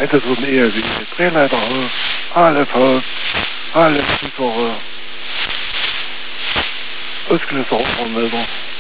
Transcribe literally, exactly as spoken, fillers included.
Hätte so eine eher wie eine Drehleiter, alle Faust, alle Zuschauer, ausgelöster Meldung.